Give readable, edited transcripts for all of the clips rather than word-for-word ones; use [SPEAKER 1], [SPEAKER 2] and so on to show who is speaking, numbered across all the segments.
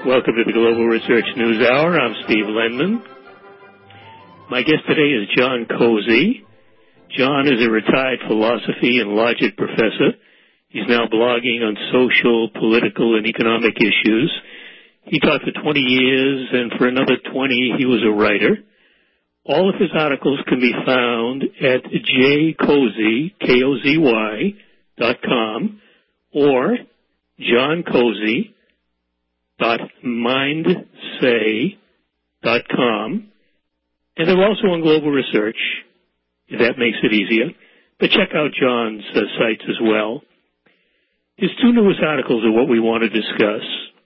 [SPEAKER 1] Welcome to the Global Research News Hour. I'm Steve Lenman. My guest today is John Cozy. John is a retired philosophy and logic professor. He's now blogging on social, political, and economic issues. He taught for 20 years, and for another 20, he was a writer. All of his articles can be found at jcozy.com or johncozy.mindsay.com. And they're also on Global Research, if that makes it easier. But check out John's sites as well. His two newest articles are what we want to discuss.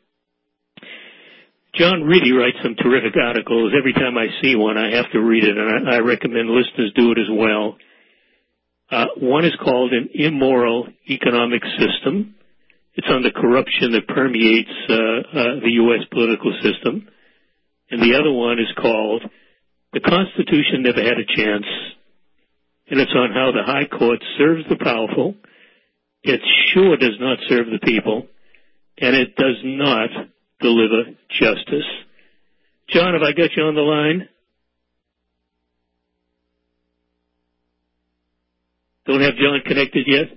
[SPEAKER 1] John really writes some terrific articles. Every time I see one, I have to read it, and I recommend listeners do it as well. One is called An Immoral Economic System. It's on the corruption that permeates the U.S. political system. And the other one is called The Constitution Never Had a Chance. And it's on how the High Court serves the powerful. It sure does not serve the people. And it does not deliver justice. John, have I got you on the line? Don't have John connected yet?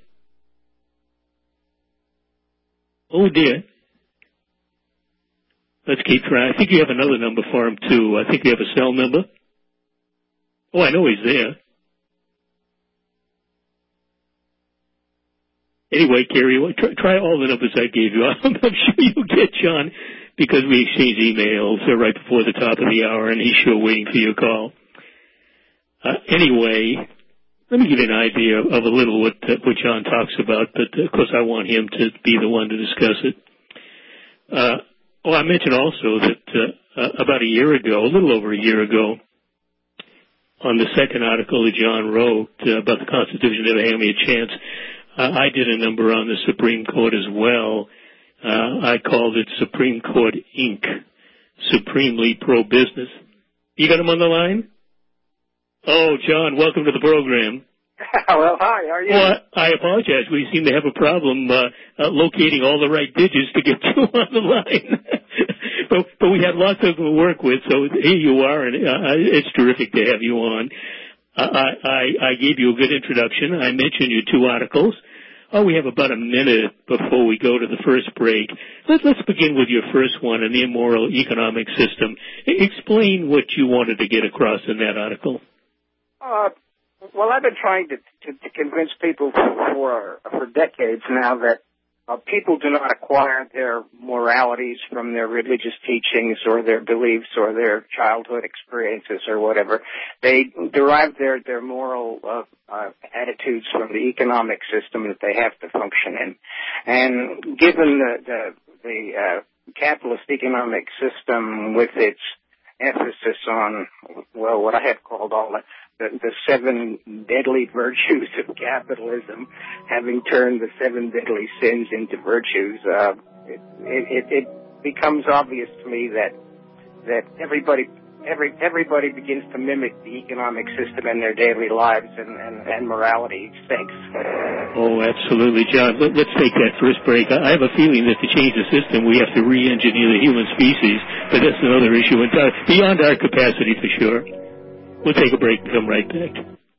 [SPEAKER 1] Oh, dear. Let's keep trying. I think you have another number for him, too. I think you have a cell number. Oh, I know he's there. Anyway, Kerry, try all the numbers I gave you. I'm sure you'll get John because we exchange emails right before the top of the hour, and he's sure waiting for your call. Anyway, let me give you an idea of a little what John talks about, but of course I want him to be the one to discuss it. I mentioned also that about a year ago, a little over a year ago, on the second article that John wrote about the Constitution never had me a chance, I did a number on the Supreme Court as well. I called it Supreme Court Inc., Supremely Pro-Business. You got him on the line? Oh, John, welcome to the program.
[SPEAKER 2] Well, hi, how are you?
[SPEAKER 1] Well, I apologize. We seem to have a problem locating all the right digits to get you on the line. but we have lots of work with, so here you are, and it's terrific to have you on. I gave you a good introduction. I mentioned your two articles. Oh, we have about a minute before we go to the first break. Let's begin with your first one, An Immoral Economic System. Explain what you wanted to get across in that article.
[SPEAKER 2] Well, I've been trying to convince people for decades now that people do not acquire their moralities from their religious teachings or their beliefs or their childhood experiences or whatever. They derive their moral attitudes from the economic system that they have to function in. And given the capitalist economic system with its emphasis on, well, what I have called all the seven deadly virtues of capitalism, having turned the seven deadly sins into virtues, it becomes obvious to me that everybody begins to mimic the economic system in their daily lives, and morality stinks.
[SPEAKER 1] Oh, absolutely, John. Let's take that first break. I have a feeling that to change the system, we have to re-engineer the human species, but that's another issue beyond our capacity for sure. We'll take a break and come right back.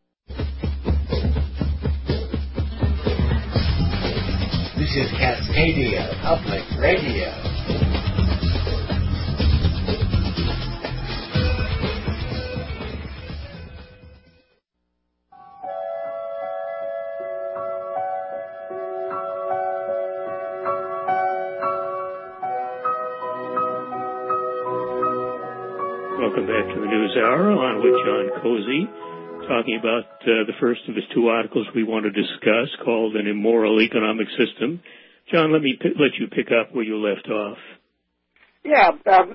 [SPEAKER 3] This is Cascadia Public Radio.
[SPEAKER 1] Welcome back to the News Hour, on with John Cozy, talking about the first of his two articles we want to discuss, called An Immoral Economic System. John, let you pick up where you left off.
[SPEAKER 2] Yeah,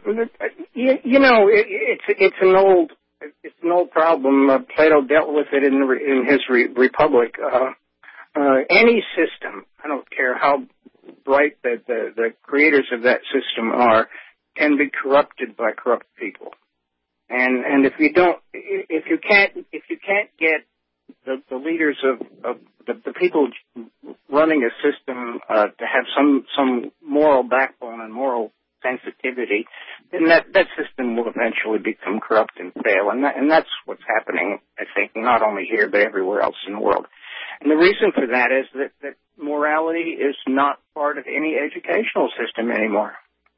[SPEAKER 2] it's an old problem. Plato dealt with it in his Republic. Any system, I don't care how bright the creators of that system are, can be corrupted by corrupt people. And if you can't get the leaders of the people running a system to have some moral backbone and moral sensitivity, then that system will eventually become corrupt and fail. And that's what's happening, I think, not only here but everywhere else in the world. And the reason for that is that morality is not part of any educational system anymore.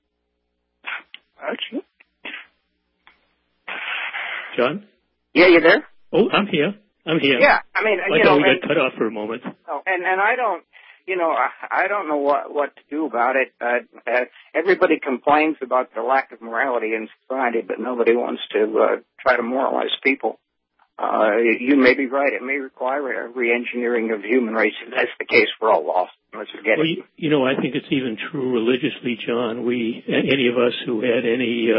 [SPEAKER 3] John?
[SPEAKER 2] Yeah, you there?
[SPEAKER 1] Oh, I'm here.
[SPEAKER 2] Yeah, I mean,
[SPEAKER 1] I thought we got cut off for a moment.
[SPEAKER 2] Oh, and I don't, I don't know what to do about it. Everybody complains about the lack of morality in society, but nobody wants to try to moralize people. You may be right. It may require a re-engineering of the human race. If that's the case, we're all lost. Let's forget it.
[SPEAKER 1] I think it's even true religiously, John. Any of us who had any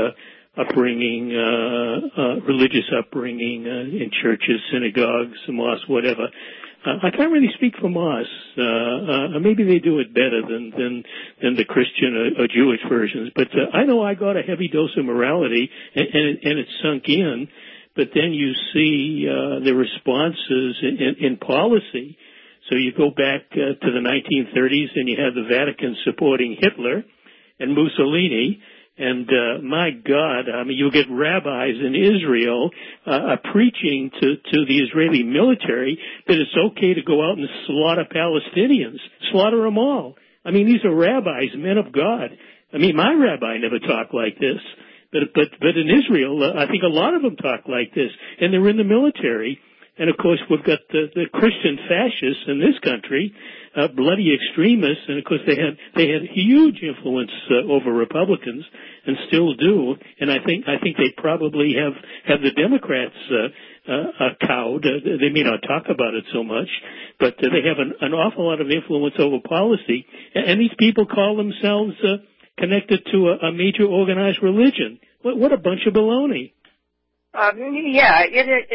[SPEAKER 1] religious upbringing in churches, synagogues, mosques, whatever. I can't really speak for mosques. Maybe they do it better than the Christian or Jewish versions. But I know I got a heavy dose of morality, and it sunk in. But then you see the responses in policy. So you go back to the 1930s, and you have the Vatican supporting Hitler and Mussolini. And my God, I mean, you'll get rabbis in Israel preaching to the Israeli military that it's okay to go out and slaughter Palestinians, slaughter them all. I mean, these are rabbis, men of God. I mean, my rabbi never talked like this. But in Israel, I think a lot of them talk like this, and they're in the military. And of course, we've got the Christian fascists in this country, bloody extremists, and of course they had huge influence over Republicans, and still do. And I think they probably have the Democrats cowed. They may not talk about it so much, but they have an awful lot of influence over policy. And these people call themselves connected to a major organized religion. What a bunch of baloney.
[SPEAKER 2] Yeah,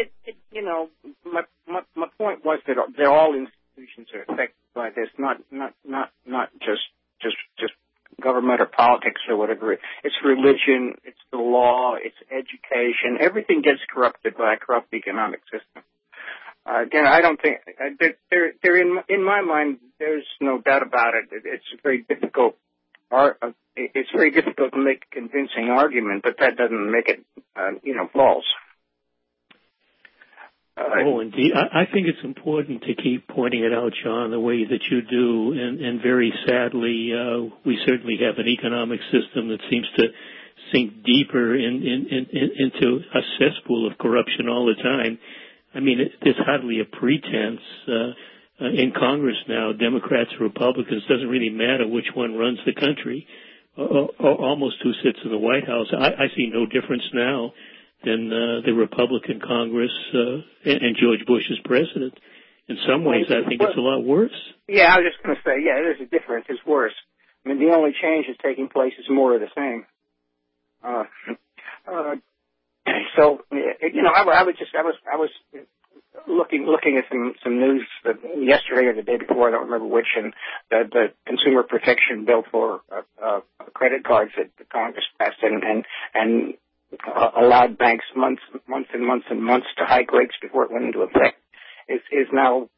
[SPEAKER 2] my point was that all institutions are affected by this, not just government or politics or whatever. It's religion, it's the law, it's education. Everything gets corrupted by a corrupt economic system. Again, I don't think in my mind. There's no doubt about it. It's very difficult. It's very difficult to make a convincing argument, but that doesn't make it, false.
[SPEAKER 1] Oh, indeed. I think it's important to keep pointing it out, John, the way that you do. And very sadly, we certainly have an economic system that seems to sink deeper into a cesspool of corruption all the time. I mean, there's hardly a pretense in Congress now, Democrats or Republicans, doesn't really matter which one runs the country, or almost who sits in the White House. I see no difference now than the Republican Congress and George Bush as president. In some ways, I think it's a lot worse.
[SPEAKER 2] Yeah, I was just going to say, yeah, there's a difference. It's worse. I mean, the only change that's taking place is more of the same. So, I was looking at some news yesterday or the day before, I don't remember which, and the consumer protection bill for credit cards that the Congress passed and allowed banks months and months to hike rates before it went into effect is now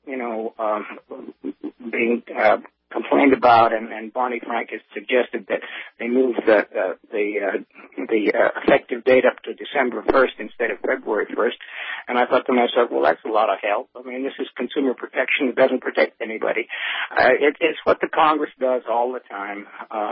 [SPEAKER 2] being complained about, and Barney Frank has suggested that they move the effective date up to December 1st instead of February 1st. And I thought to myself, well, that's a lot of help. I mean, this is consumer protection. It doesn't protect anybody. It's what the Congress does all the time.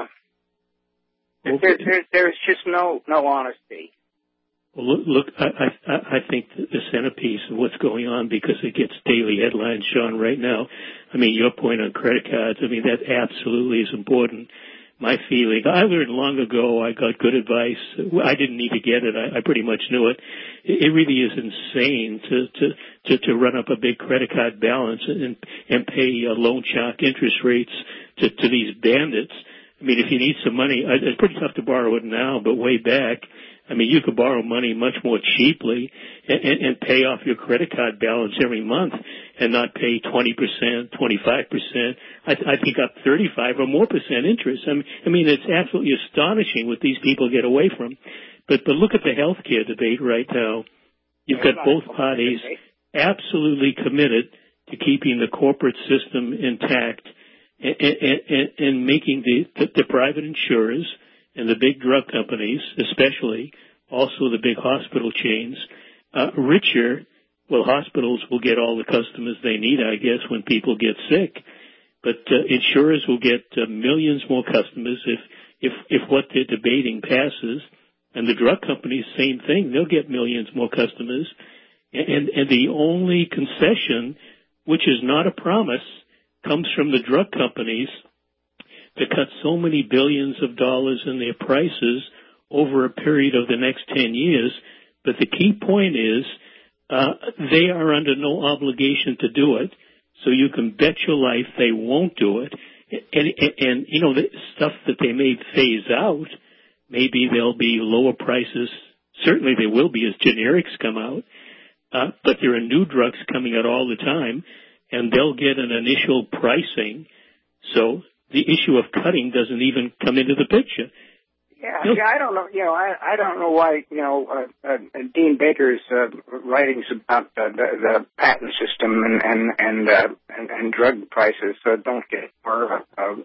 [SPEAKER 2] There's just no honesty.
[SPEAKER 1] Well, look, I think the centerpiece of what's going on, because it gets daily headlines, Sean, right now. I mean, your point on credit cards, I mean, that absolutely is important. My feeling, I learned long ago, I got good advice. I didn't need to get it. I pretty much knew it. It really is insane to run up a big credit card balance and pay loan shark interest rates to these bandits. I mean, if you need some money, it's pretty tough to borrow it now, but way back, I mean, you could borrow money much more cheaply and pay off your credit card balance every month and not pay 20%, 25%, I think up 35 or more percent interest. I mean, it's absolutely astonishing what these people get away from. But look at the health care debate right now. You've got both parties absolutely committed to keeping the corporate system intact and making the private insurers and the big drug companies, especially, also the big hospital chains, richer. Well, hospitals will get all the customers they need, I guess, when people get sick. But insurers will get millions more customers if what they're debating passes. And the drug companies, same thing. They'll get millions more customers. And the only concession, which is not a promise, comes from the drug companies to cut so many billions of dollars in their prices over a period of the next 10 years. But the key point is they are under no obligation to do it, so you can bet your life they won't do it. And you know, the stuff that they may phase out, maybe there'll be lower prices. Certainly there will be as generics come out. But there are new drugs coming out all the time, and they'll get an initial pricing. So the issue of cutting doesn't even come into the picture.
[SPEAKER 2] Yeah, I don't know. You know, I don't know why. You know, Dean Baker's writings about the patent system and drug prices don't get more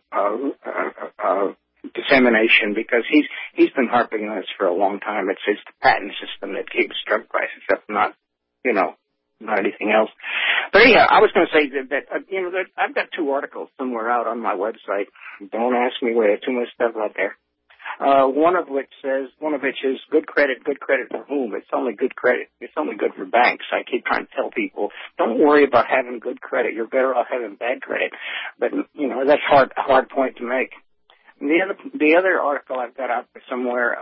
[SPEAKER 2] dissemination, because he's been harping on this for a long time. It's the patent system that keeps drug prices up, not anything else. But anyhow, I was going to say that I've got 2 articles somewhere out on my website. Don't ask me where. Too much stuff out there. One of which is good credit for whom? It's only good credit. It's only good for banks. I keep trying to tell people, don't worry about having good credit. You're better off having bad credit. But, you know, that's a hard point to make. And the other article I've got out there somewhere,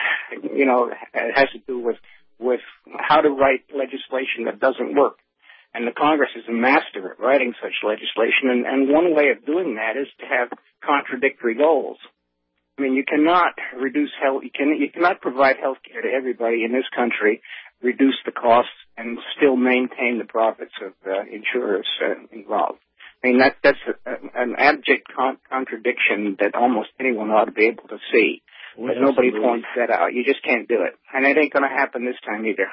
[SPEAKER 2] it has to do with how to write legislation that doesn't work. And the Congress is a master at writing such legislation. And one way of doing that is to have contradictory goals. I mean, you cannot reduce health. You cannot provide health care to everybody in this country, reduce the costs, and still maintain the profits of insurers involved. I mean, that's an abject contradiction that almost anyone ought to be able to see. But nobody points that out. You just can't do it, and it ain't going to happen this time either.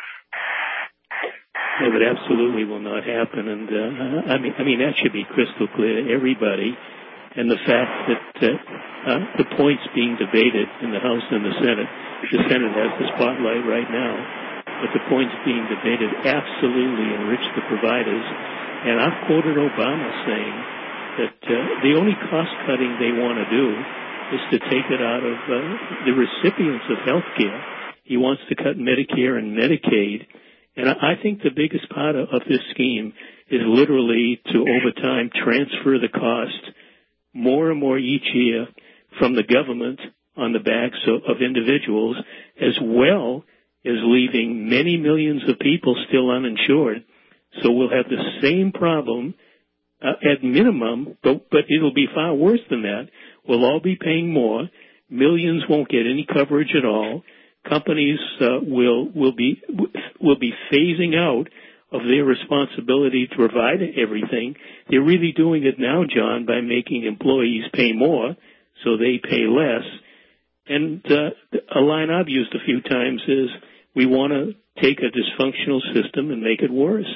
[SPEAKER 1] No, it absolutely will not happen. And I mean that should be crystal clear to everybody. And the fact that the points being debated in the House and the Senate has the spotlight right now, but the points being debated absolutely enrich the providers. And I've quoted Obama saying that the only cost-cutting they want to do is to take it out of the recipients of health care. He wants to cut Medicare and Medicaid. And I think the biggest part of this scheme is literally to, over time, transfer the cost more and more each year from the government on the backs of individuals, as well as leaving many millions of people still uninsured. So we'll have the same problem at minimum, but it'll be far worse than that. We'll all be paying more. Millions won't get any coverage at all. Companies will be phasing out of their responsibility to provide everything. They're really doing it now, John, by making employees pay more, so they pay less. And a line I've used a few times is we want to take a dysfunctional system and make it worse.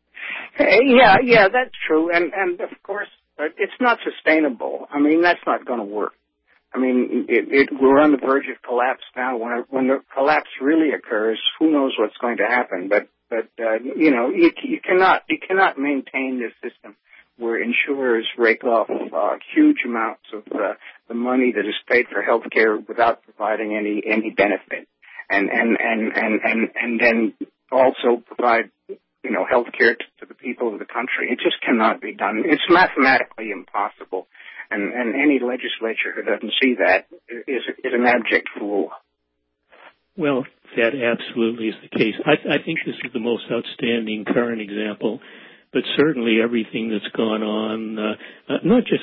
[SPEAKER 2] Yeah, that's true. And of course, it's not sustainable. I mean, that's not going to work. I mean, we're on the verge of collapse now. When the collapse really occurs, who knows what's going to happen? But you cannot maintain this system where insurers rake off huge amounts of the money that is paid for health care without providing any benefit, and then also provide health care to the people of the country. It just cannot be done. It's mathematically impossible, and any legislature who doesn't see that is an abject fool.
[SPEAKER 1] Well, that absolutely is the case. I think this is the most outstanding current example, but certainly everything that's gone on, not just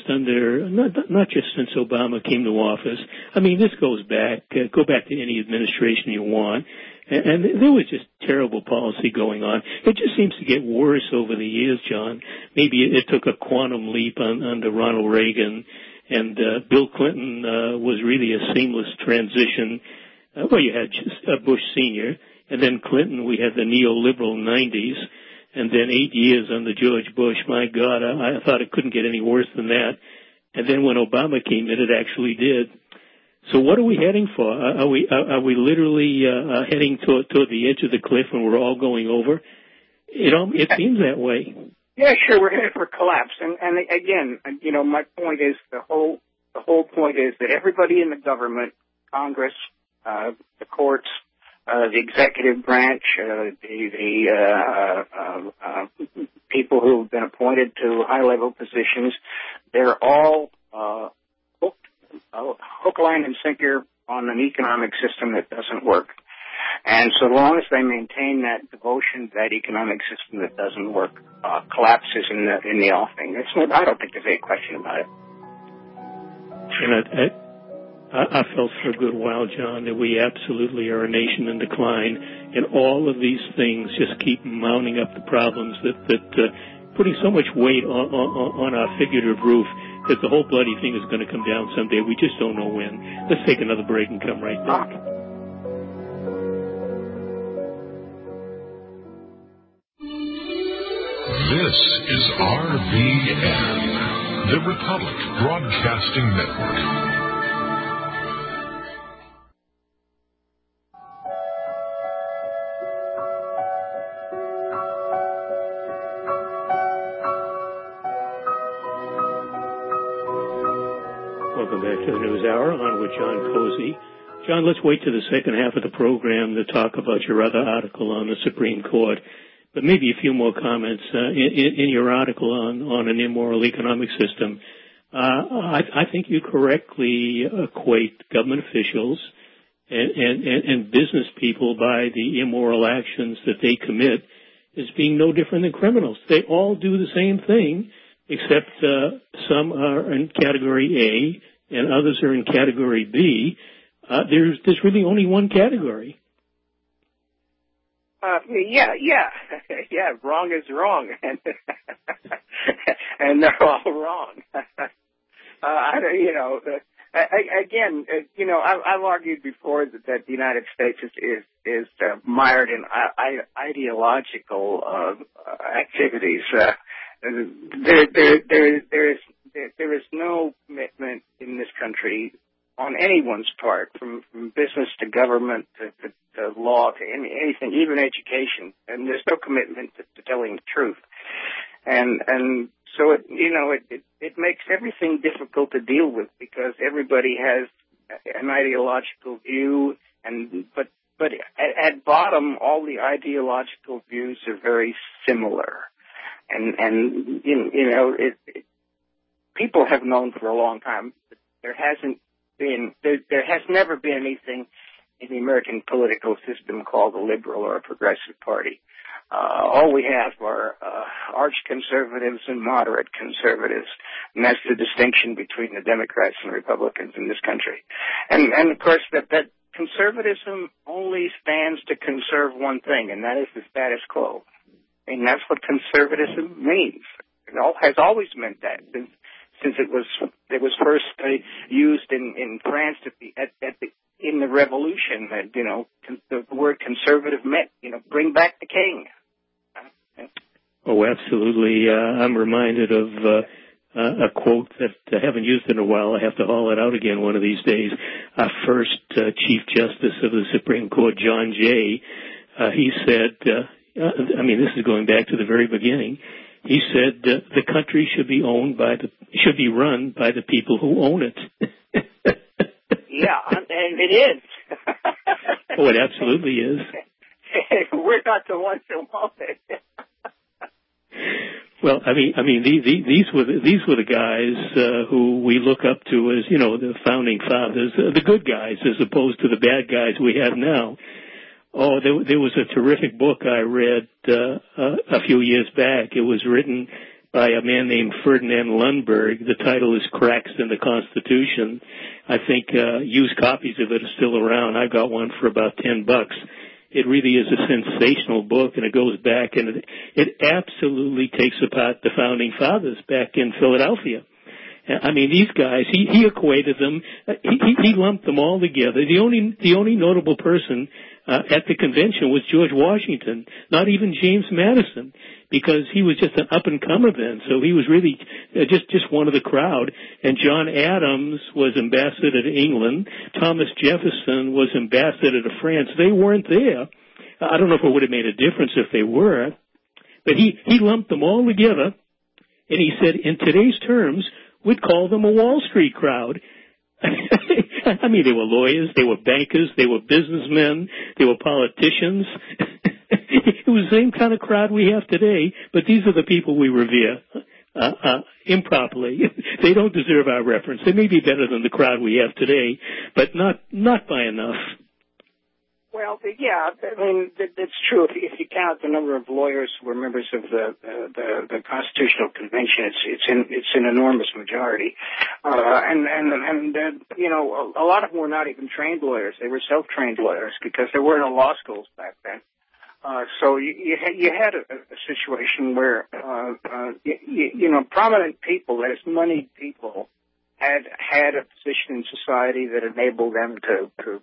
[SPEAKER 1] since Obama came to office. I mean, this goes back. Go back to any administration you want, and there was just terrible policy going on. It just seems to get worse over the years, John. Maybe it took a quantum leap under Ronald Reagan, and Bill Clinton was really a seamless transition. Well, you had Bush Sr., and then Clinton. We had the neoliberal 90s, and then 8 years under George Bush. My God, I thought it couldn't get any worse than that. And then when Obama came in, it actually did. So what are we heading for? Are we literally heading toward the edge of the cliff and we're all going over? It seems that way.
[SPEAKER 2] Yeah, sure, we're headed for collapse. And again, my point is the whole point is that everybody in the government, Congress, the courts, the executive branch, the people who've been appointed to high-level positions, they're all hook, line, and sinker on an economic system that doesn't work. And so long as they maintain that devotion to that economic system that doesn't work, collapse is in the offing. I don't think there's any question about it.
[SPEAKER 1] And I felt for a good while, John, that we absolutely are a nation in decline, and all of these things just keep mounting up the problems that putting so much weight on our figurative roof that the whole bloody thing is going to come down someday. We just don't know when. Let's take another break and come right back.
[SPEAKER 4] This is RBN, the Republic Broadcasting Network.
[SPEAKER 1] Welcome back to the News Hour on with John Cozy. John, let's wait to the second half of the program to talk about your other article on the Supreme Court. But maybe a few more comments in your article on an immoral economic system. I think you correctly equate government officials and business people by the immoral actions that they commit as being no different than criminals. They all do the same thing, except some are in Category A and others are in Category B. There's really only one category.
[SPEAKER 2] Yeah. Wrong is wrong, and they're all wrong. I've argued before that the United States is mired in ideological activities. There is no commitment in this country on anyone's part, from business to government to law to anything, even education, and there's no commitment to telling the truth. And so it makes everything difficult to deal with because everybody has an ideological view, but at bottom all the ideological views are very similar, and people have known for a long time that there has never been anything in the American political system called a liberal or a progressive party. All we have are arch conservatives and moderate conservatives, and that's the distinction between the Democrats and Republicans in this country. And of course, that conservatism only stands to conserve one thing, and that is the status quo. And that's what conservatism means. It has always meant that since it was first used in France in the Revolution. The word conservative meant bring back the king.
[SPEAKER 1] Oh, absolutely. I'm reminded of a quote that I haven't used in a while. I have to haul it out again one of these days. Our first Chief Justice of the Supreme Court, John Jay, he said, this is going back to the very beginning. He said the country should be run by the people who own it.
[SPEAKER 2] Yeah, and it is.
[SPEAKER 1] Oh, it absolutely is.
[SPEAKER 2] We're not the ones who own it.
[SPEAKER 1] Well, these were the guys who we look up to as the founding fathers, the good guys, as opposed to the bad guys we have now. Oh, there was a terrific book I read a few years back. It was written by a man named Ferdinand Lundberg. The title is Cracks in the Constitution. I think used copies of it are still around. I got one for about $10. It really is a sensational book, and it goes back, and it absolutely takes apart the founding fathers back in Philadelphia. These guys, he equated them, he lumped them all together. The only notable person at the convention was George Washington, not even James Madison, because he was just an up-and-comer then. So he was really just one of the crowd. And John Adams was ambassador to England. Thomas Jefferson was ambassador to France. They weren't there. I don't know if it would have made a difference if they were, but he lumped them all together, and he said, in today's terms, we'd call them a Wall Street crowd. I mean, they were lawyers, they were bankers, they were businessmen, they were politicians. It was the same kind of crowd we have today, but these are the people we revere improperly. They don't deserve our reference. They may be better than the crowd we have today, but not by enough.
[SPEAKER 2] Well, yeah, I mean, that's true. If you count the number of lawyers who were members of the Constitutional Convention, it's an enormous majority. And you know, a lot of them were not even trained lawyers. They were self-trained lawyers because there were no law schools back then. So you had a situation where, you know, prominent people, that is moneyed people, had a position in society that enabled them to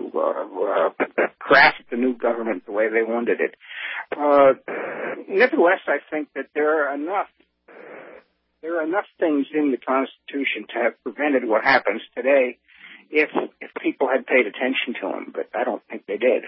[SPEAKER 2] craft the new government the way they wanted it. Nevertheless, I think that there are enough things in the Constitution to have prevented what happens today if people had paid attention to them, but I don't think they did.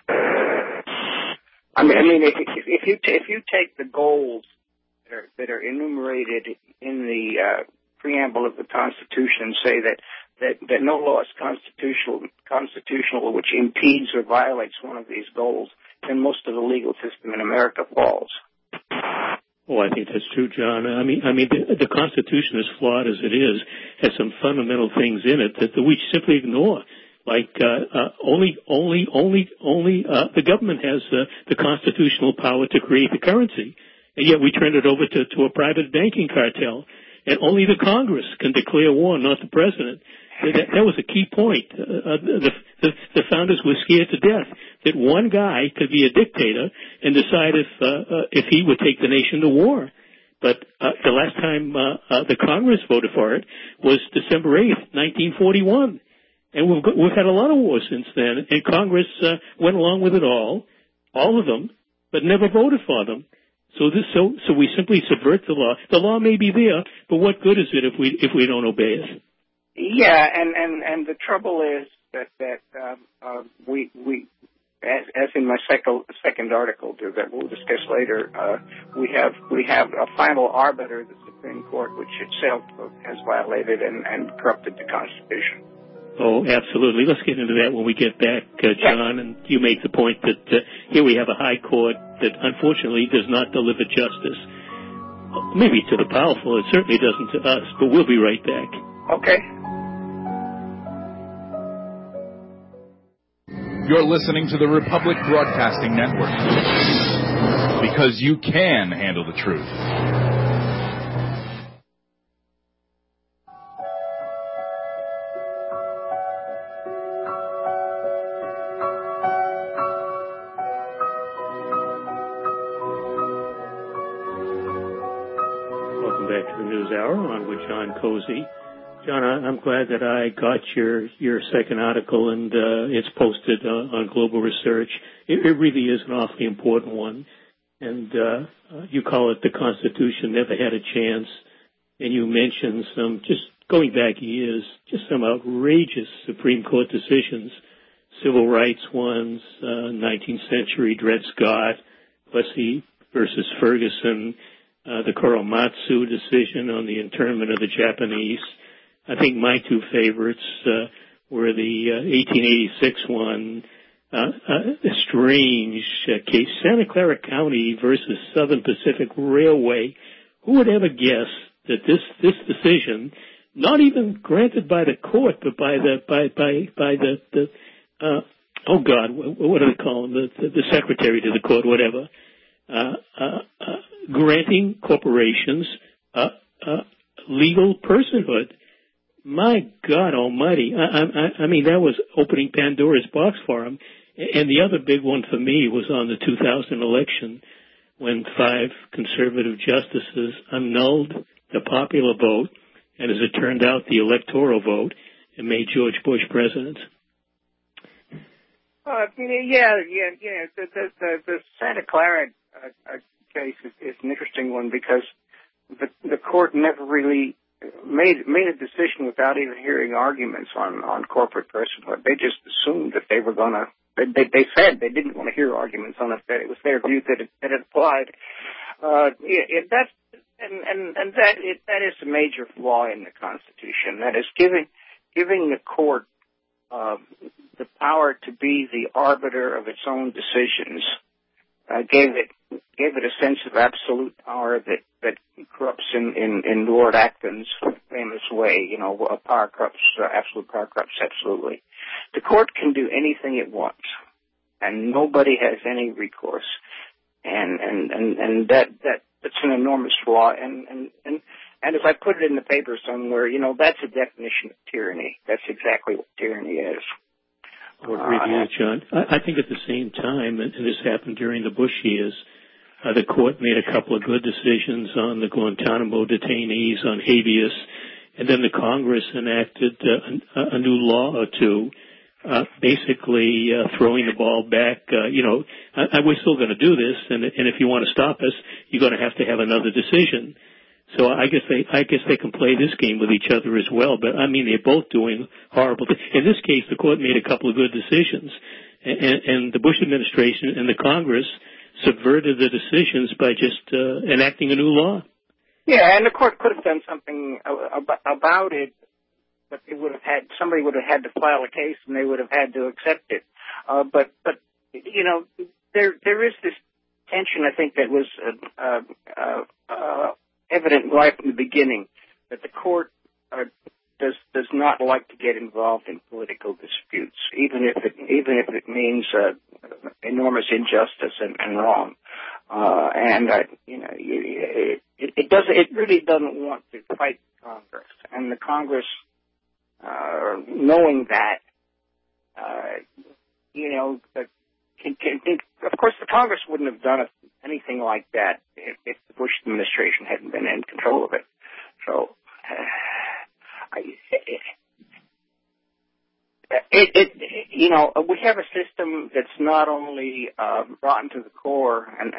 [SPEAKER 2] I mean, if you take the goals that are enumerated in the preamble of the Constitution and say that no law is constitutional which impedes or violates one of these goals, then most of the legal system in America falls.
[SPEAKER 1] Oh, I think that's true, John. I mean, the Constitution, as flawed as it is, has some fundamental things in it that we simply ignore. Like only the government has the constitutional power to create the currency, and yet we turn it over to a private banking cartel. And only the Congress can declare war, not the president. That was a key point. The founders were scared to death that one guy could be a dictator and decide if he would take the nation to war. But the last time the Congress voted for it was December 8th, 1941. And we've had a lot of wars since then. And Congress went along with it all of them, but never voted for them. So we simply subvert the law. The law may be there, but what good is it if we don't obey it?
[SPEAKER 2] Yeah, and the trouble is that we as in my second article that we'll discuss later, we have a final arbiter, the Supreme Court, which itself has violated and corrupted the Constitution.
[SPEAKER 1] Oh, absolutely. Let's get into that when we get back, John. And you make the point that here we have a high court that unfortunately does not deliver justice. Maybe to the powerful. It certainly doesn't to us. But we'll be right back.
[SPEAKER 2] Okay.
[SPEAKER 5] You're listening to the Republic Broadcasting Network. Because you can handle the truth.
[SPEAKER 1] On with John Cozy. John, I'm glad that I got your second article, and it's posted on Global Research. It really is an awfully important one, and you call it The Constitution Never Had a Chance, and you mentioned some, just going back years, just some outrageous Supreme Court decisions, civil rights ones, 19th century Dred Scott, Plessy versus Ferguson, the Korematsu decision on the internment of the Japanese. I think my two favorites were the 1886 one, a strange case, Santa Clara County versus Southern Pacific Railway. Who would ever guess that this decision, not even granted by the court, but by the oh God, what do they call him? The secretary to the court, whatever. Granting corporations legal personhood. My God Almighty! I mean, that was opening Pandora's box for him. And the other big one for me was on the 2000 election, when 5 conservative justices annulled the popular vote, and as it turned out, the electoral vote, and made George Bush president.
[SPEAKER 2] The Santa Clara case is an interesting one because the court never really made a decision without even hearing arguments on corporate personhood. They just assumed that they were going to. They said they didn't want to hear arguments on it. That it was their view that it applied. That is a major flaw in the Constitution. That is giving the court the power to be the arbiter of its own decisions. Gave it a sense of absolute power that corrupts in Lord Acton's famous way. Power corrupts, absolute power corrupts absolutely. The court can do anything it wants, and nobody has any recourse. And that's an enormous flaw. And as I put it in the paper somewhere, that's a definition of tyranny. That's exactly what tyranny is.
[SPEAKER 1] John. I think at the same time, and this happened during the Bush years, the court made a couple of good decisions on the Guantanamo detainees, on habeas, and then the Congress enacted a new law or two, basically throwing the ball back. We're still going to do this, and if you want to stop us, you're going to have another decision. So I guess they can play this game with each other as well. But I mean, they're both doing horrible things. In this case, the court made a couple of good decisions, and the Bush administration and the Congress subverted the decisions by just enacting a new law.
[SPEAKER 2] Yeah, and the court could have done something about it, but somebody would have had to file a case, and they would have had to accept it. But there is this tension, I think, that was evident right from the beginning, that the court does not like to get involved in political disputes, even if it means enormous injustice and wrong. It really doesn't want to fight Congress, and the Congress, knowing that, of course, the Congress wouldn't have done anything like that if the Bush administration hadn't been in control of it. So, we have a system that's not only rotten to the core and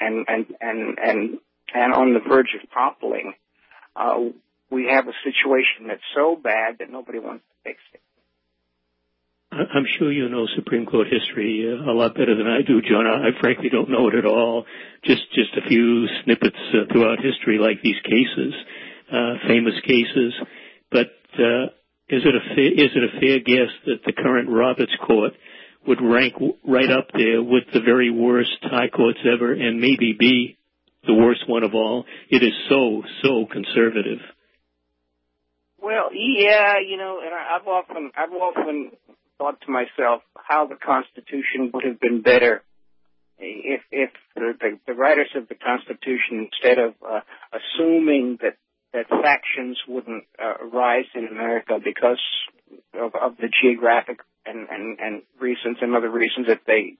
[SPEAKER 2] on the verge of toppling. We have a situation that's so bad that nobody wants to fix it.
[SPEAKER 1] I'm sure you know Supreme Court history a lot better than I do, John. I frankly don't know it at all. Just a few snippets throughout history, like these cases, famous cases. But is it a fair guess that the current Roberts Court would rank right up there with the very worst high courts ever, and maybe be the worst one of all? It is so conservative.
[SPEAKER 2] Well, yeah, and I've often thought to myself how the Constitution would have been better if the writers of the Constitution, instead of assuming that factions wouldn't rise in America because of the geographic and reasons and other reasons that they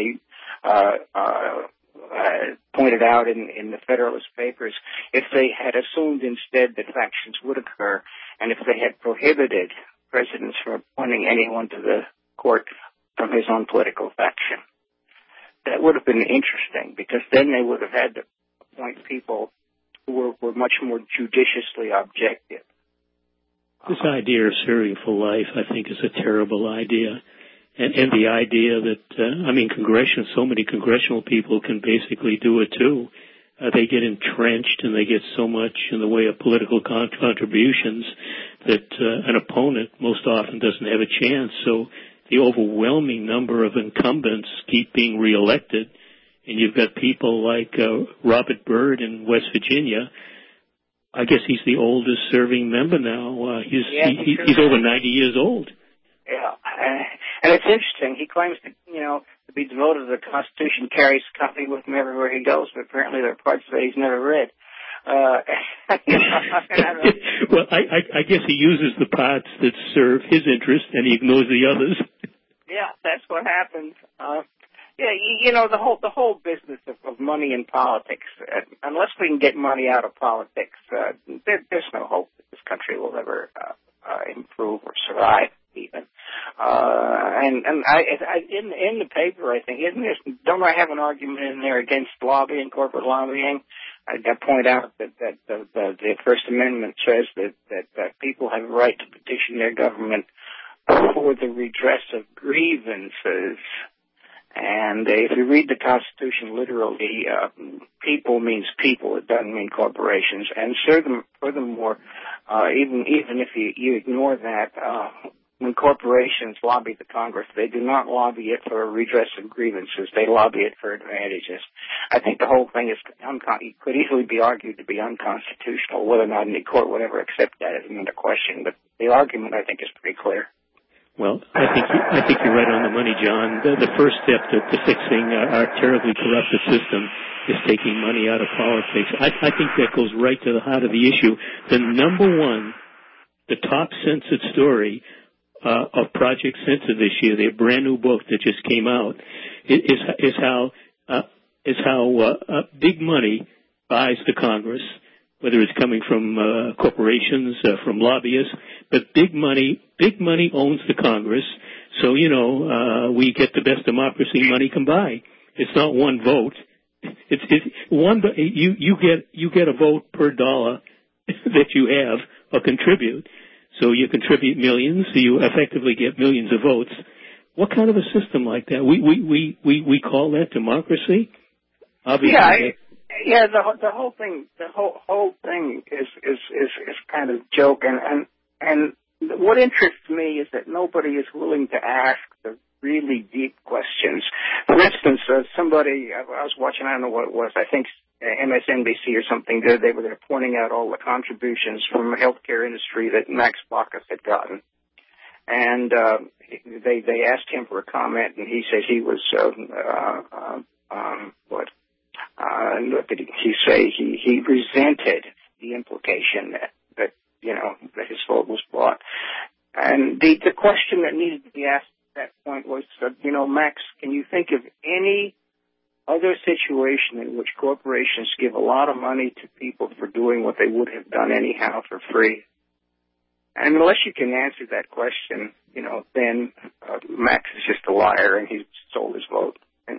[SPEAKER 2] pointed out in the Federalist Papers, if they had assumed instead that factions would occur, and if they had prohibited presidents from appointing anyone to the court from his own political faction. That would have been interesting, because then they would have had to appoint people who were much more judiciously objective.
[SPEAKER 1] This idea of serving for life, I think, is a terrible idea. And the idea that, so many congressional people can basically do it too. They get entrenched and they get so much in the way of political contributions that an opponent most often doesn't have a chance. So the overwhelming number of incumbents keep being reelected. And you've got people like Robert Byrd in West Virginia. I guess he's the oldest serving member now. He's over 90 years old.
[SPEAKER 2] Yeah, and it's interesting. He claims to be devoted to the Constitution, carries a copy with him everywhere he goes, but apparently there are parts that he's never read.
[SPEAKER 1] Well, I guess he uses the parts that serve his interest, and he ignores the others.
[SPEAKER 2] Yeah, that's what happens. The whole business of money in politics. Unless we can get money out of politics, there's no hope that this country will ever improve or survive. Even and I in the paper, I think, don't I have an argument in there against lobbying, corporate lobbying? I point out that the First Amendment says that people have a right to petition their government for the redress of grievances. And if you read the Constitution literally, people means people. It doesn't mean corporations. And furthermore, even if you ignore that, when corporations lobby the Congress, they do not lobby it for a redress of grievances. They lobby it for advantages. I think the whole thing could easily be argued to be unconstitutional. Whether or not any court would ever accept that is another question. But the argument, I think, is pretty clear.
[SPEAKER 1] Well, I think you're right on the money, John. The first step to fixing our terribly corrupted system is taking money out of politics. I think that goes right to the heart of the issue. The number one, the top censored story of Project Censor this year, their brand new book that just came out, is how big money buys the Congress, whether it's coming from corporations, from lobbyists, but big money owns the Congress. So, we get the best democracy money can buy. It's not one vote. It's one. You get a vote per dollar that you have or contribute. So you contribute millions, so you effectively get millions of votes. What kind of a system like that? We call that democracy? Obviously.
[SPEAKER 2] Yeah, the whole thing is kind of joke, and what interests me is that nobody is willing to ask the really deep questions. For instance, somebody I was watching, I don't know what it was, I think MSNBC or something, they were there pointing out all the contributions from the healthcare industry that Max Baucus had gotten, and they asked him for a comment, and he said he was what did he say? He resented the implication that his vote was bought. And the question that needed to be asked at that point was, Max, can you think of any other situation in which corporations give a lot of money to people for doing what they would have done anyhow for free? And unless you can answer that question, then Max is just a liar and he's sold his vote.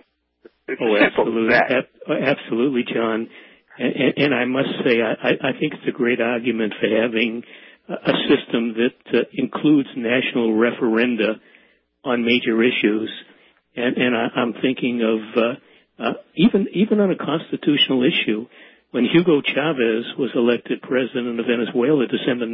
[SPEAKER 1] Absolutely, John. And I must say, I think it's a great argument for having a system that includes national referenda on major issues. And I'm thinking of even on a constitutional issue, when Hugo Chavez was elected president of Venezuela, December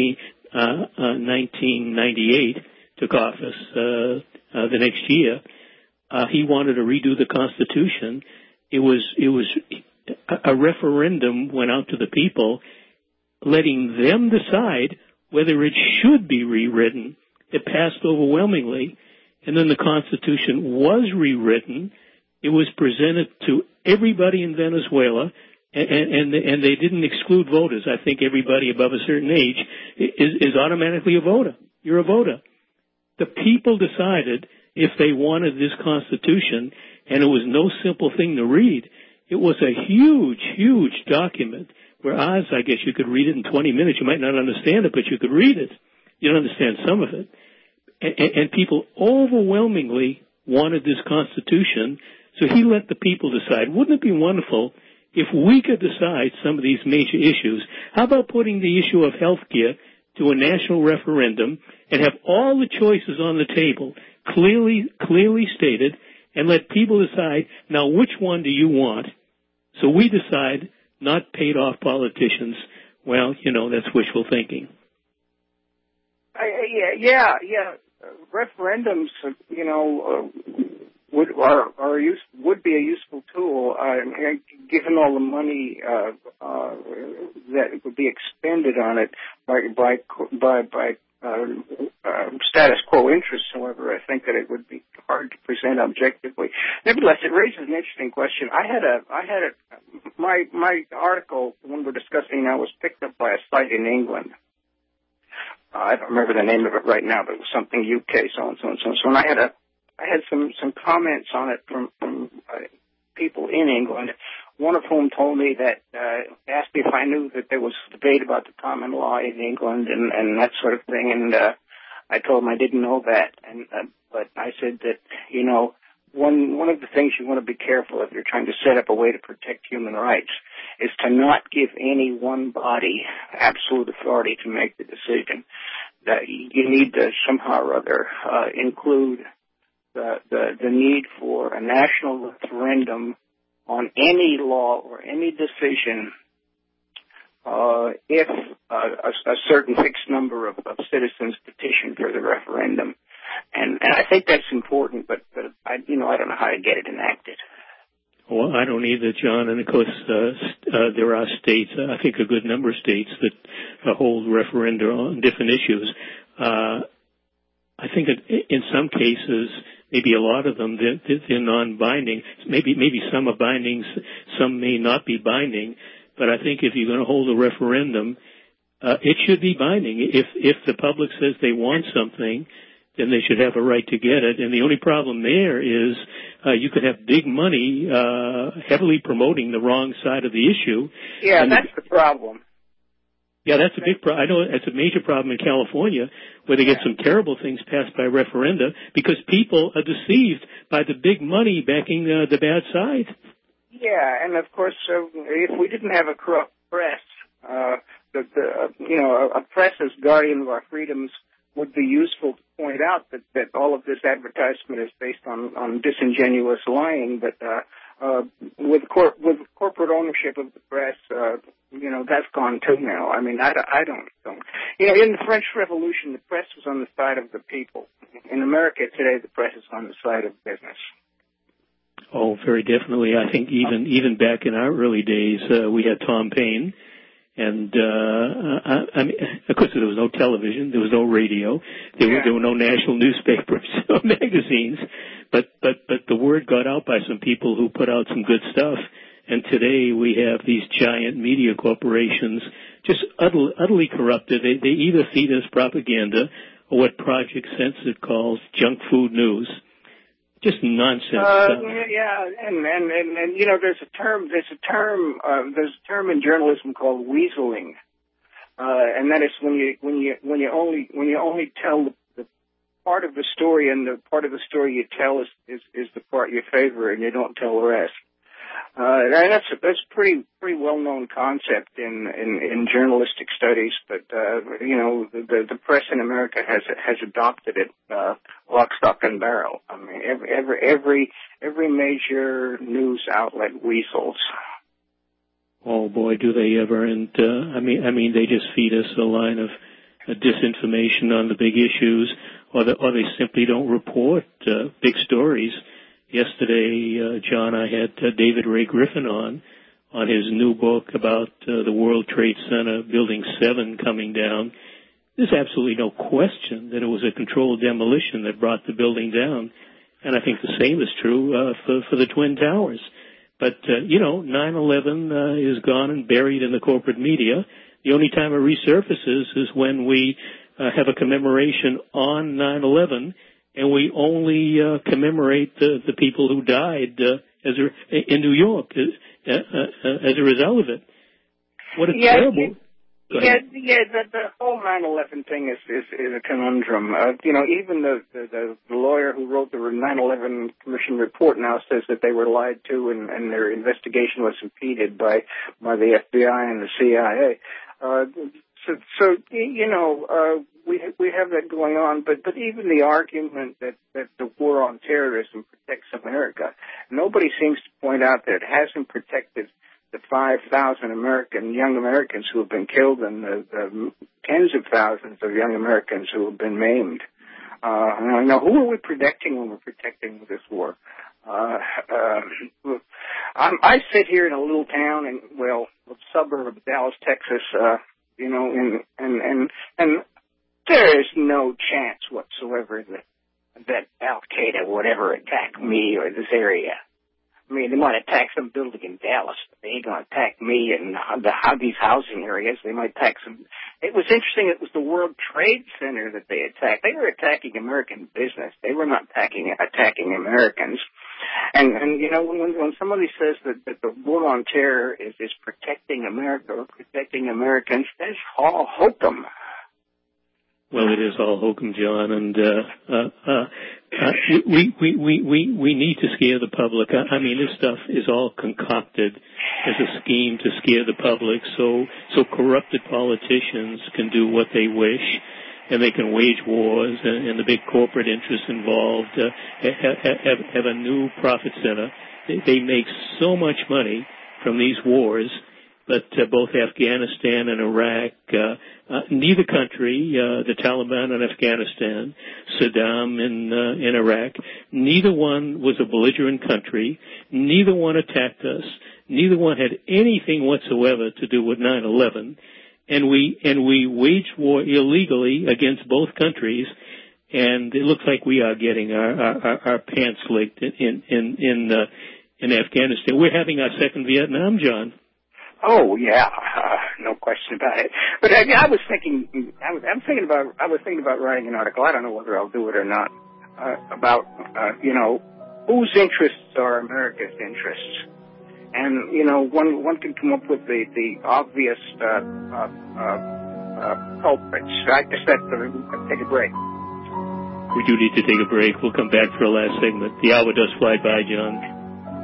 [SPEAKER 1] 1998, took office the next year. He wanted to redo the Constitution. It was a referendum went out to the people, letting them decide whether it should be rewritten. It passed overwhelmingly, and then the Constitution was rewritten. It was presented to everybody in Venezuela, and they didn't exclude voters. I think everybody above a certain age is automatically a voter. You're a voter. The people decided if they wanted this Constitution, and it was no simple thing to read. It was a huge, huge document, where ours, I guess you could read it in 20 minutes. You might not understand it, but you could read it. You don't understand some of it. And people overwhelmingly wanted this Constitution, so he let the people decide. Wouldn't it be wonderful if we could decide some of these major issues? How about putting the issue of health care to a national referendum and have all the choices on the table clearly stated, and let people decide, now which one do you want? So we decide, not paid off politicians. Well, that's wishful thinking.
[SPEAKER 2] Yeah. Referendums, would be a useful tool, given all the money that would be expended on it by status quo interests. However, I think that it would be hard to present objectively. Nevertheless, it raises an interesting question. My article, the one we're discussing now, was picked up by a site in England. I don't remember the name of it right now, but it was something UK, so and so and so and so. And I had some comments on it from people in England, one of whom told me that, asked me if I knew that there was debate about the common law in England and that sort of thing, and I told him I didn't know that, but I said that, one of the things you want to be careful if you're trying to set up a way to protect human rights is to not give any one body absolute authority to make the decision. That you need to somehow or other include the need for a national referendum on any law or any decision if a certain fixed number of citizens petition for the referendum. And I think that's important, but I don't know how to get it enacted.
[SPEAKER 1] Well, I don't either, John. And of course, there are states, I think a good number of states that hold referenda on different issues. I think in some cases, maybe a lot of them, they're non-binding. Maybe some are binding, some may not be binding. But I think if you're going to hold a referendum, it should be binding. If the public says they want something, then they should have a right to get it. And the only problem there is you could have big money heavily promoting the wrong side of the issue.
[SPEAKER 2] Yeah, that's the problem.
[SPEAKER 1] Yeah, that's a big problem. I know it's a major problem in California where they get some terrible things passed by referenda because people are deceived by the big money backing the bad side.
[SPEAKER 2] Yeah, and of course, if we didn't have a corrupt press, a press as guardian of our freedoms would be useful to point out that all of this advertisement is based on disingenuous lying. But with corporate ownership of the press, that's gone too now. I mean, I don't. In the French Revolution, the press was on the side of the people. In America today, the press is on the side of business.
[SPEAKER 1] Oh, very definitely. I think even back in our early days, we had Tom Paine, and I mean, of course, there was no television, there was no radio, there were no national newspapers or magazines, but the word got out by some people who put out some good stuff. And today we have these giant media corporations just utterly corrupted. They either feed us propaganda or what Project Censored calls junk food news. Just nonsense stuff.
[SPEAKER 2] Yeah, and there's a term in journalism called weaseling, and that is when you only tell the part of the story, and the part of the story you tell is the part you favor, and you don't tell the rest. And that's pretty well known concept in journalistic studies, but the press in America has adopted it lock, stock, and barrel. I mean, every major news outlet weasels.
[SPEAKER 1] Oh boy, do they ever! And I mean, they just feed us a line of disinformation on the big issues, or they simply don't report big stories. Yesterday, John, I had David Ray Griffin on his new book about the World Trade Center Building 7 coming down. There's absolutely no question that it was a controlled demolition that brought the building down. And I think the same is true for the Twin Towers. But, 9/11 is gone and buried in the corporate media. The only time it resurfaces is when we have a commemoration on 9/11, and we only commemorate the people who died in New York as a result of it. What a terrible...
[SPEAKER 2] The whole 9/11 thing is a conundrum. Even the lawyer who wrote the 9/11 Commission report now says that they were lied to and their investigation was impeded by the FBI and the CIA. We have that going on, but even the argument that the war on terrorism protects America, nobody seems to point out that it hasn't protected the 5,000 young Americans who have been killed and the tens of thousands of young Americans who have been maimed. Now, who are we protecting when we're protecting this war? I sit here in a little town a suburb of Dallas, Texas, and there is no chance whatsoever that Al-Qaeda would ever attack me or this area. I mean, they might attack some building in Dallas, but they ain't going to attack me and these housing areas. They might attack some... It was interesting, it was the World Trade Center that they attacked. They were attacking American business. They were not attacking Americans. And when somebody says that the war on terror is protecting America or protecting Americans, that's all hokum.
[SPEAKER 1] Well, it is all hokum, John, and we need to scare the public. I mean, this stuff is all concocted as a scheme to scare the public, so corrupted politicians can do what they wish, and they can wage wars, and the big corporate interests involved have a new profit center. They make so much money from these wars. But both Afghanistan and Iraq, neither country, the Taliban in Afghanistan, Saddam in Iraq, neither one was a belligerent country. Neither one attacked us. Neither one had anything whatsoever to do with 9/11. And we waged war illegally against both countries. And it looks like we are getting our pants licked in Afghanistan. We're having our second Vietnam, John.
[SPEAKER 2] Oh yeah, no question about it. But I was thinking about writing an article. I don't know whether I'll do it or not. About whose interests are America's interests, and one can come up with the obvious culprits. I guess take a break.
[SPEAKER 1] We do need to take a break. We'll come back for a last segment. The hour does fly by, John.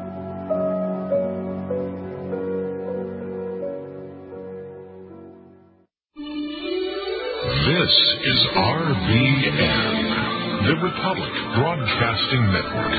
[SPEAKER 4] This is RBN, the Republic Broadcasting Network.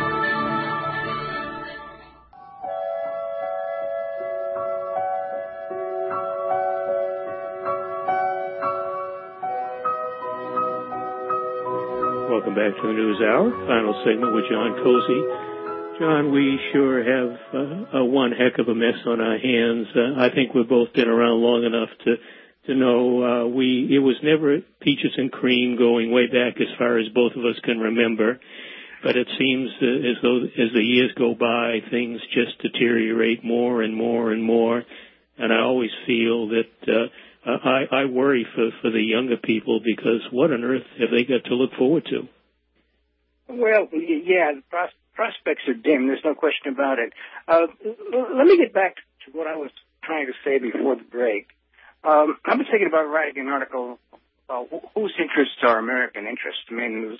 [SPEAKER 1] Welcome back to the News Hour, final segment with John Cozy. John, we sure have one heck of a mess on our hands. I think we've both been around long enough to know it was never peaches and cream going way back as far as both of us can remember. But it seems as though as the years go by, things just deteriorate more and more and more. And I always feel that I worry for the younger people, because what on earth have they got to look forward to?
[SPEAKER 2] Well, yeah, the prospects are dim. There's no question about it. Let me get back to what I was trying to say before the break. I've been thinking about writing an article about whose interests are American interests. I mean,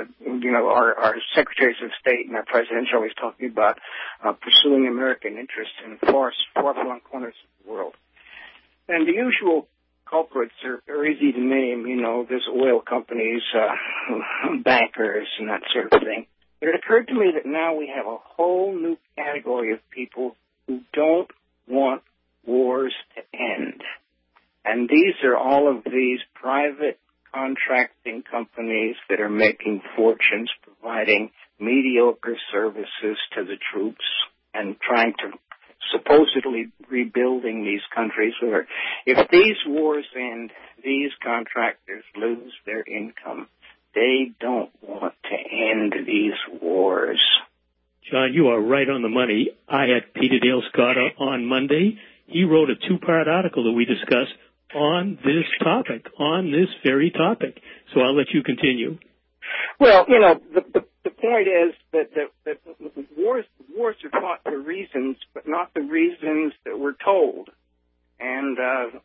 [SPEAKER 2] our secretaries of state and our presidents are always talking about pursuing American interests in far-flung corners of the world. And the usual culprits are easy to name. There's oil companies, bankers, and that sort of thing. But it occurred to me that now we have a whole new category of people who don't want wars to end. And these are all of these private contracting companies that are making fortunes providing mediocre services to the troops and trying to supposedly rebuilding these countries. Where if these wars end, these contractors lose their income. They don't want to end these wars.
[SPEAKER 1] John, you are right on the money. I had Peter Dale Scott on Monday. He wrote a 2-part article that we discussed on this topic, on this very topic. So I'll let you continue.
[SPEAKER 2] Well, the point is that wars are fought for reasons, but not the reasons that we're told. And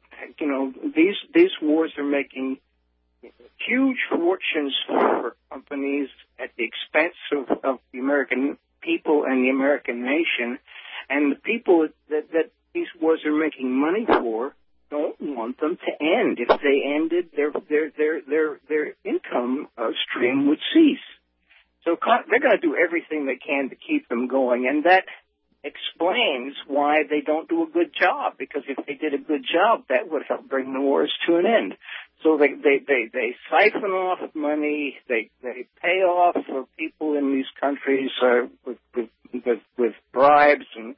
[SPEAKER 2] these wars are making huge fortunes for companies at the expense of the American people and the American nation. And the people that these wars are making money for don't want them to end. If they ended, their income stream would cease. So they're going to do everything they can to keep them going, and that explains why they don't do a good job. Because if they did a good job, that would help bring the wars to an end. So they siphon off money. They pay off for people in these countries with bribes and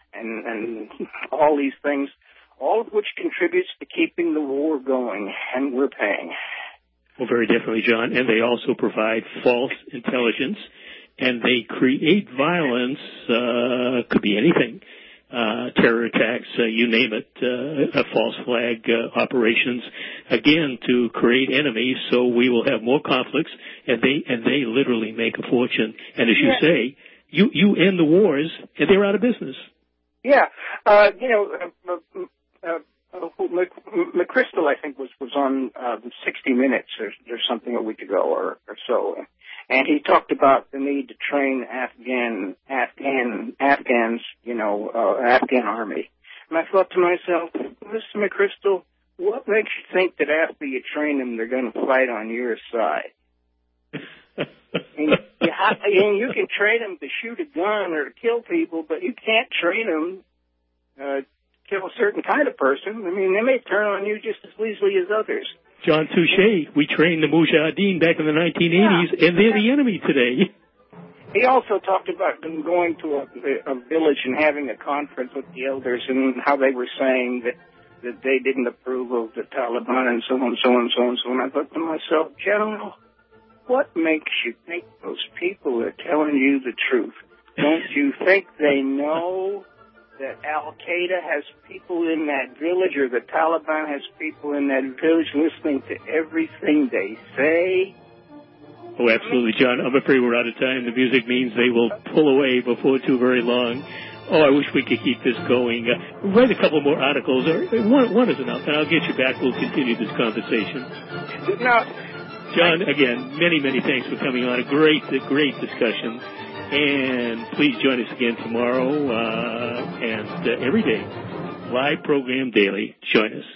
[SPEAKER 2] all these things, all of which contributes to keeping the war going, and we're paying.
[SPEAKER 1] Well, very definitely, John. And they also provide false intelligence, and they create violence, could be anything, terror attacks, you name it, false flag operations, again, to create enemies, so we will have more conflicts, and they literally make a fortune. And as you say, you end the wars, and they're out of business.
[SPEAKER 2] Yeah. McChrystal, I think, was on 60 Minutes or something a week ago or so, and he talked about the need to train Afghan army. And I thought to myself, Mr. McChrystal, what makes you think that after you train them, they're going to fight on your side? You can train them to shoot a gun or to kill people, but you can't train them to kill a certain kind of person. I mean, they may turn on you just as easily as others.
[SPEAKER 1] John Touche, we trained the Mujahideen back in the 1980s, and they're the enemy today.
[SPEAKER 2] He also talked about going to a village and having a conference with the elders and how they were saying that they didn't approve of the Taliban and so on, so on, so on, so on. I thought to myself, General, what makes you think those people are telling you the truth? Don't you think they know that Al-Qaeda has people in that village or the Taliban has people in that village listening to everything they say?
[SPEAKER 1] Oh, absolutely, John. I'm afraid we're out of time. The music means they will pull away before too very long. Oh, I wish we could keep this going. Write a couple more articles. One is enough, and I'll get you back. We'll continue this conversation.
[SPEAKER 2] No.
[SPEAKER 1] John, again, many, many thanks for coming on. A great discussion. And please join us again tomorrow and every day. Live program daily. Join us.